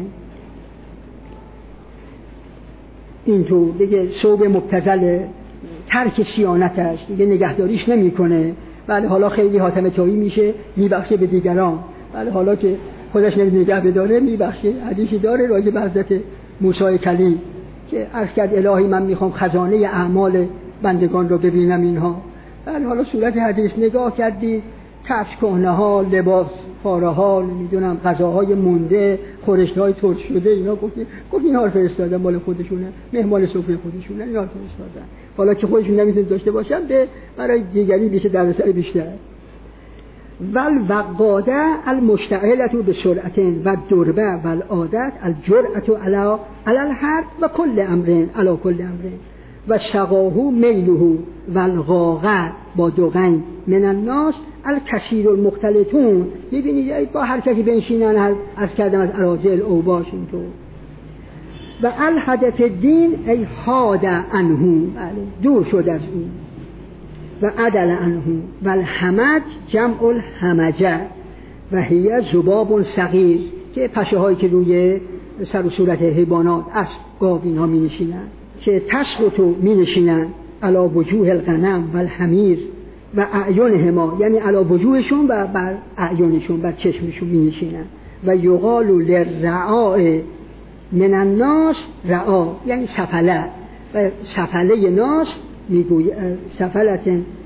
اینطور دیگه صوب مبتذل، ترک صیانتش، دیگه نگهداریش نمیکنه. بله حالا خیلی حاتم طایی میشه، میبخشه به دیگران. بله حالا که خودش نگه بداره میبخشه. حدیثی داره راجع به حضرت موسی کلیم که عرض کرد الهی من میخوام خزانه اعمال بندگان رو ببینم اینها. بله حالا صورت حدیث نگاه کردی، کفش کهنه ها، لباس پاره ها، نمیدونم غذاهای مونده، خورشت های ترش شده، اینا گفت اینها رو فرستادن مال خودشونه، مهمان سفره خودشونه، اینا رو فرستادن. حالا که خودشون نمیتونن داشته باشن، به برای دیگری میشه دردسر بیشتر. ول وقاده المشتعلة بسرعت و دربه و العادت الجرأة علی الحرب و کل امرین علی کل امرین و شقاهو میلهو و الغاغه با دوغین من الناس الکثیر المختلطون. میبینید با هر کسی بنشینن، از کردم از اراذل اوباش اینطور. و الهدف دین ای حاد عنه، دور شد از اون، و عدل عنه. و الحمج جمع الحمجه و هی ذباب صغیر، که پشه هایی که روی سر و صورت حیوانات، اسب، گاو، اینها می نشینن، که تسقط می نشینن علی وجوه الغنم و الحمیر و اعینهما، یعنی علی وجوهشون و بر اعینشون، بر چشمشون می نشینن. و یقال للرعاء من الناس، رعا یعنی سفله، و سفله ناس میگوی سفلت.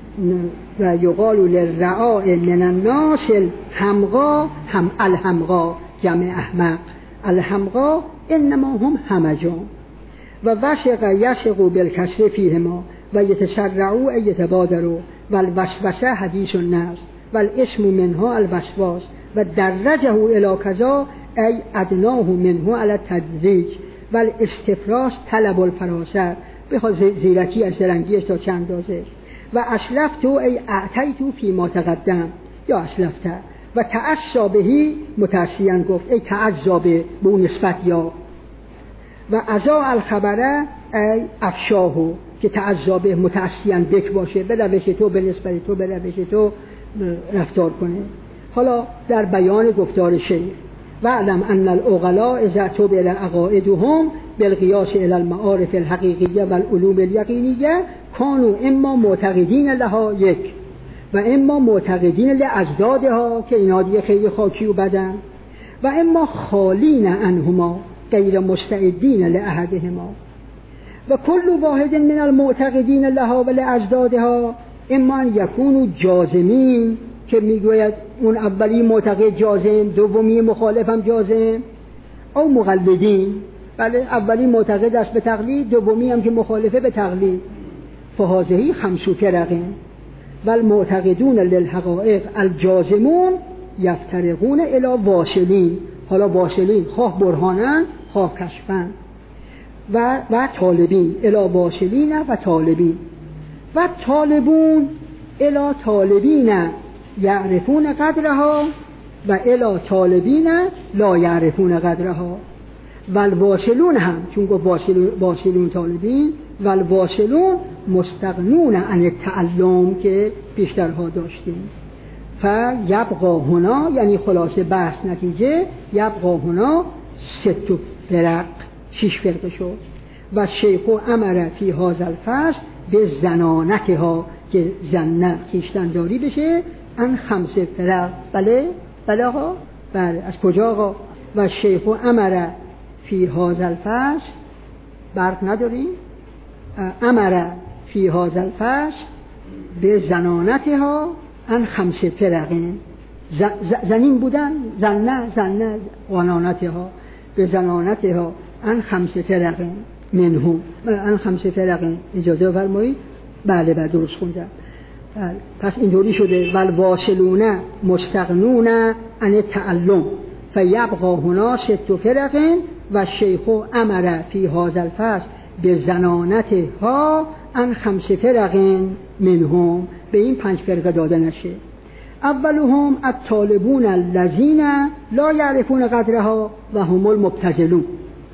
و یقال للرعاء من الناس الحمقا، هم الحمقا جمع احمق، الحمقا انما هم همجان. و وشق یشق بالکسر فیهما و یتسرعوا یتبادروا و الوسوسه حدیث النفس و الاسم منها الوسواس و درجه الی کذا ای ادناه منه علی التدریج و الاستفراس طلب الفراسه، بخواد زیرکی از درنگیش تا چند اندازه. و اسلفتو ای اعطیتو فی ما تقدم یا اسلفته. و تعصا بهی متعصیان گفت ای تعصا به اون نسبت. یا و ازا الخبره ای افشاهو، که تعصا به متعصیان بک باشه، به روش تو، به نسبت تو، به روش تو رفتار کنه. حالا در بیان گفتار شیخ و علم ان العقلاء اذا تبع عقائدهم بالقياس الى المعارف الحقيقيه والعلوم اليقينيه كانوا اما معتقدين لها یک و اما معتقدین لاجدادها، که اینا دیگه خیلی خاکی و بدن، و اما خالین عنهما غیر مستعدین لاحدهما. و کل واحد من المعتقدین لها و لاجدادها اما ان یکونوا جازمین، که میگوید اون اولی معتقد جازم، دومی مخالف هم جازم، او مقلدین بله، اولی معتقد است به تقلید، دومی هم که مخالفه به تقلید. فهذه خمس فرق والمعتقدون للحقائق الجازمون یفترقون الی واصلین. حالا واصلین خواه برهانن خواه کشفن و طالبین، الی واصلین و طالبین. و طالبون الی طالبین یعرفون قدرها و الی طالبین لا یعرفون قدرها. والواصلون هم، چون گفت واصلون طالبین، والواصلون مستغنون عن التعلم که بیشترها داشتیم. فیبقا هنا، یعنی خلاصه بحث نتیجه، یبقا هنا 6 فرق، 6 فرقه شد. و شیخ امر فی هذا الفصل به زنانتها، که زنه خویشتنداری بشه، ان 5 فرق. بله بله آقا، بله. از کجا آقا؟ و شیخ امر فی هذا الفصل، برق نداریم، امر فی هذا الفصل به زنانتها ان 5 فرقین. زنین بودن، زنه غنانتها، به زنانتها ان 5 فرقین منهم، ان 5 فرقین. اجازه فرمایید. بله درست خوندم. پس اینطوری شده والواصلون مستغنون عن التعلم فیبقا هنا 6 فرقین و شیخ امر فی هذا الفصل به زنانتها ان 5 فرقین منهم. به این 5 فرقه داده نشه. اولهم الطالبون الذین لا یعرفون قدرها و هم المبتذلون،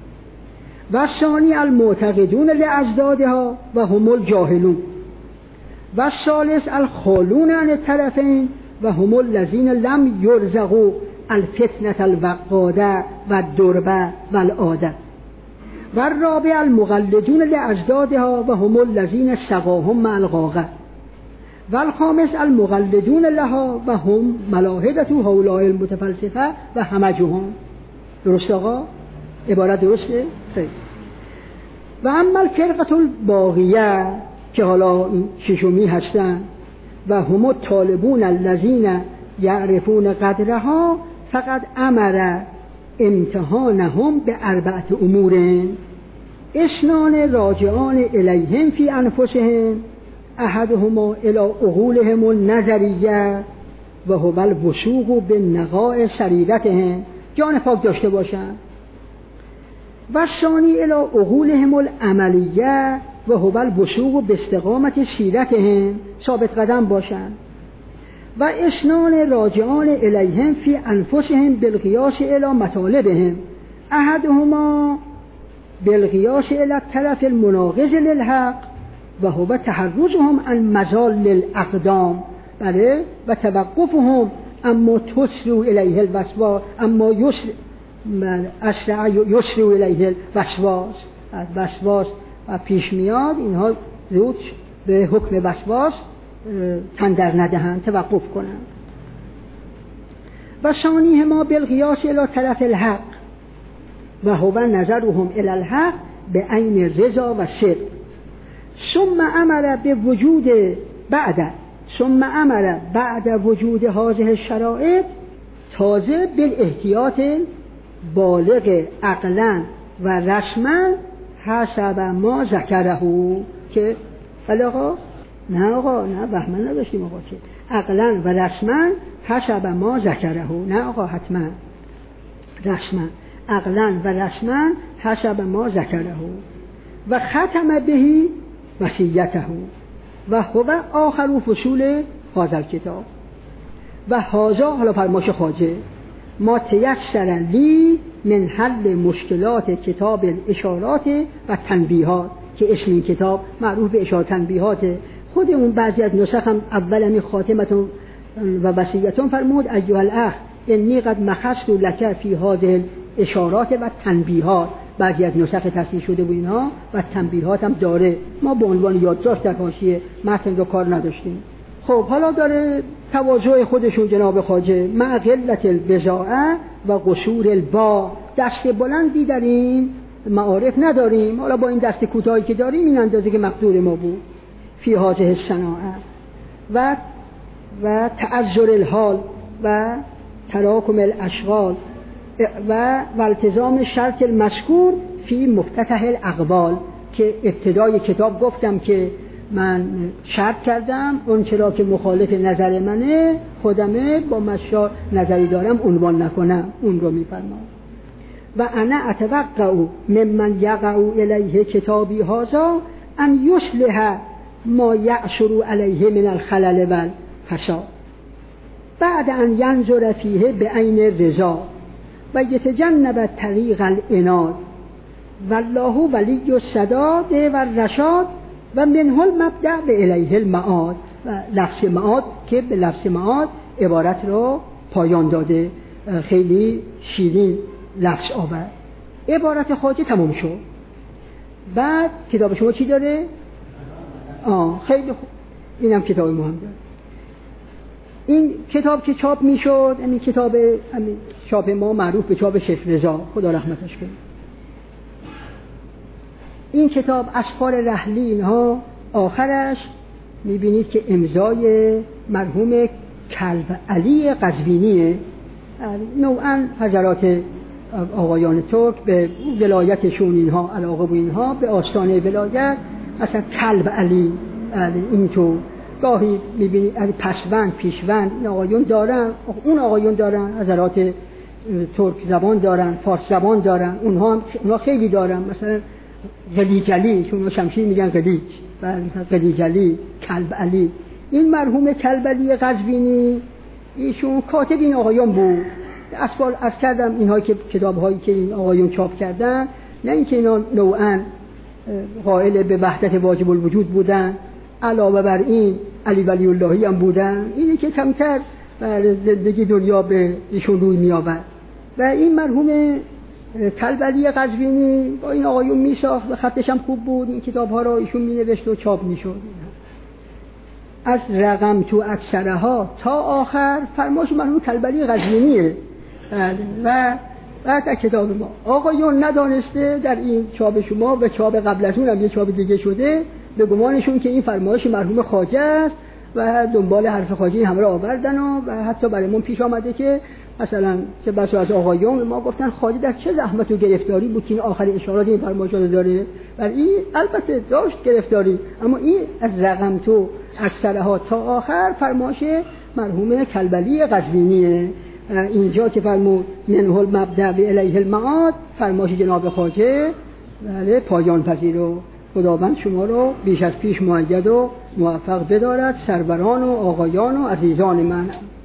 و ثانی المعتقدون لاجدادها و هم الجاهلون، و الثالث الخالون عن الطرفین و هم الذین لم یرزقوا الفتنة الوقاده و الدربه و العاده، و الرابع المقلدون لاجدادها و هم الذین سقاهم مع الغاغه، و الخامس المقلدون لها و هم ملاحدة هؤلاء المتفلسفه و همجهم. درست آقا؟ عبارت درسته؟ خیلی. و اما الفرقة الباقیه که حالا ششمی هستن، و هم الطالبون الذین یعرفون قدرها فقط امر امتحانهم به 4 امور: 2 راجعان الیهم فی انفسهم، احدهما الی عقولهم النظریه و هو الوثوق بالنقاء سریرتهم، جان پاک داشته باشن. و ثانی الی عقولهم العملیه و هو الوثوق باستقامت سیرتهم، ثابت قدم باشن. و 2 راجعان الیهم فی انفسهم بالقیاس الی مطالبهم، احدهما بالقیاس الی الطرف المناقض للحق و هو تحرزهم عن مزال الاقدام، بله، و توقفهم اما تسرو الیه الوسواس، اما یسرو الیه الوسواس، وسواس و پیش میاد، اینها زود به حکم وسواس تن در ندهند، توقف کنند. و ثانیهما بالقیاس الی طرف الحق و هو نظرهم الی الحق به عین رضا و صدق. ثم امر بعد وجود هذه الشرائط تازه بالاحتیاط بالغ عقلا و رسما حسب ما ذکره، که آقا نه بهمن نداشتیم آقا، که عقلا و رسما حسب ما ذکره، نه آقا حتما رسما، عقلا و رسما حسب ما ذکره و ختم بهی وصیته و هو آخر فصول هذا الکتاب و هذا، حالا فرمایش خواجه، ما تیسر لی من حل مشکلات کتاب الاشارات و تنبیهات، که اسم این کتاب معروف به اشارات تنبیهاته. خود اون بعضی از نسخ هم اول خاتمتون و وصیتون فرمود ایها الاخ انی قد مخصت لک فی هذه الاشارات و تنبیهات. بعضی از نسخ تصحیح شده بود اینها و تنبیهات هم داره، ما به عنوان یادداشت در حاشیه متن رو کار نداشتیم. خب حالا داره تواضع خودشون جناب خواجه، مع قلت البضاعه و قصور الباع، دست بلندی در این معارف نداریم، حالا با این دست کوتاهی که داریم این اندازه که مقدور ما بود، فی هذه الصناعه و تعذر الحال و تراکم الاشغال و التزام شرط المذکور فی مفتتح الاقبال که ابتدای کتاب گفتم که من شرط کردم اون چرا که مخالف نظر منه خودمه با مشا نظری دارم عنوان نکنم، اون رو میفرمام. و انا اتوقع ممن یقع الیه کتابی هذا ان یصلح ما یعثر علیه من الخلل والفساد بعد ان ینظر فیه بعین الرضا و یتجنب طریق العناد والله ولی السداد و الرشاد و منه المبدأ به الیه المعاد. و لفظ معاد که به لفظ معاد عبارت رو پایان داده، خیلی شیرین لفظ آورد. عبارت خواجه تمام شد. بعد کتاب شما چی داره؟ خیلی خوب، اینم کتاب ما هم داره. این کتاب که چاپ میشد، این کتاب چاپ ما معروف به چاپ شیخ رضا، خدا رحمتش کنه. این کتاب اسفار رحلی اینها آخرش میبینید که امضای مرحوم کلب علی قزوینیه. نوعا حضرات آقایان ترک به ولایتشون اینها علاقه و اینها به آستانه ولایت مثلا کلب علی اینطور گاهی میبینید پسوند پیشوند این آقایون دارن، اون آقایون دارن، حضرات ترک زبان دارن، فارس زبان دارن، اونها خیلی دارن. مثلا قلیجلی، چون شمشیر میگن قلیج، مثلا قلیجلی، کلب علی. این مرحوم کلب علی قزوینی ایشون کاتب این آقایون بود. اسفار از کردم اینها که کتاب‌هایی که این آقایون چاپ کردن، نه اینکه اینا نوعاً قائل به وحدت واجب الوجود بودن، علاوه بر این علی ولی اللهی هم بودن، اینی که کمتر بر زندگی دنیا به ایشون روی می آورد. و این مرحوم کلب علی قزوینی با این آقایون می ساخت و خطش هم خوب بود، این کتاب‌ها را ایشون می نوشت و چاپ می شد. از رقم تو اکثرها تا آخر فرمایش مرحوم کلب علی قزوینیه. و بعد در کتاب ما آقایون ندانسته در این چاپ شما و چاپ قبل از اون هم یه چاپ دیگه شده به گمانشون که این فرمایش مرحوم خواجه است و دنبال حرف خواجه همه را آوردن و حتی برای من پیش آمده که مثلا چه بسا از آقایون ما گفتن خواجه در چه زحمت و گرفتاری بود که این آخرین اشارات این فرمایشات داره. ولی این البته داشت گرفتاری، اما این از رقم تو اکثرها تا آخر فرمایش مرحوم کلب علی قزوینیه. اینجا که فرمود منه المبدأ به الیه المعاد، فرمایش جناب خواجه بله پایان پذیر. و خداوند شما رو بیش از پیش مؤید و موفق بدارد، سروران و آقایان و عزیزان من.